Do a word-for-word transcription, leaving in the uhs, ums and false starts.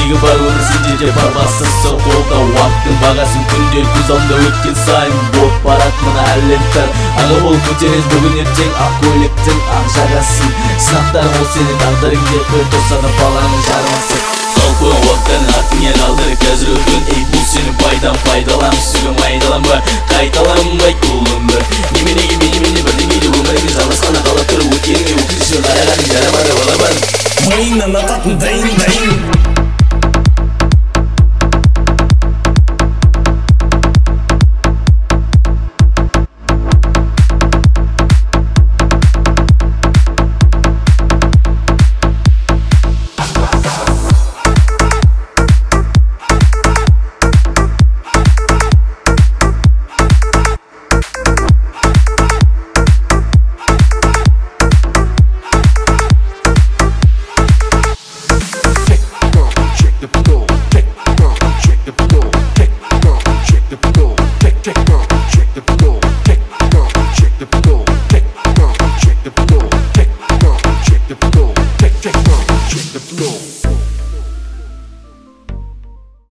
керегі бар өмір сенде бармасысы қолда уақыттың бағасын күнде көз алдымда өткен сайын болып барады мына әлемдер аңы болып көтереді бүгін ертең ақ көйлектің ақ жағасын сынақтар ол сенің тағдырың деп бір тосады баланың жармасы қалпы уақыттан артыңа қалдыр қазір өткен ей бұл сенің пайдаң пайдалан сүгім айдаланба қайталанбай бұл өмір неменеге менемене бірдеңеде өміріңе жалғасқаны қалап тұр өткеніңе өкініші қарағаның жарамады балабан миыңнан ататын дайын дайын The floor.